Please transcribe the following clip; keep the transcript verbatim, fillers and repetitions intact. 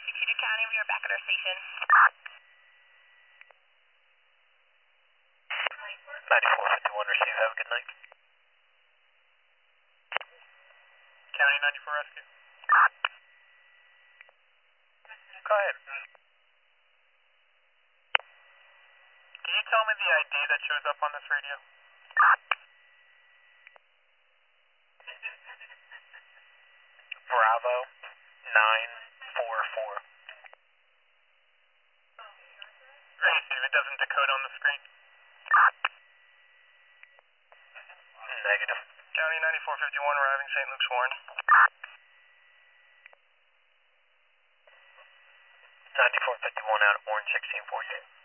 Cheater County, we are back at our station. ninety-four fifty-one, receive. Have a good night. County ninety-four Rescue. Go ahead. Can you tell me the I D that shows up on this radio? Bravo nine four four. Hey, Steve, it doesn't decode on the screen. Negative. County ninety-four fifty-one, arriving Saint Luke's Warren. ninety-four fifty-one out of Warren sixteen fourteen.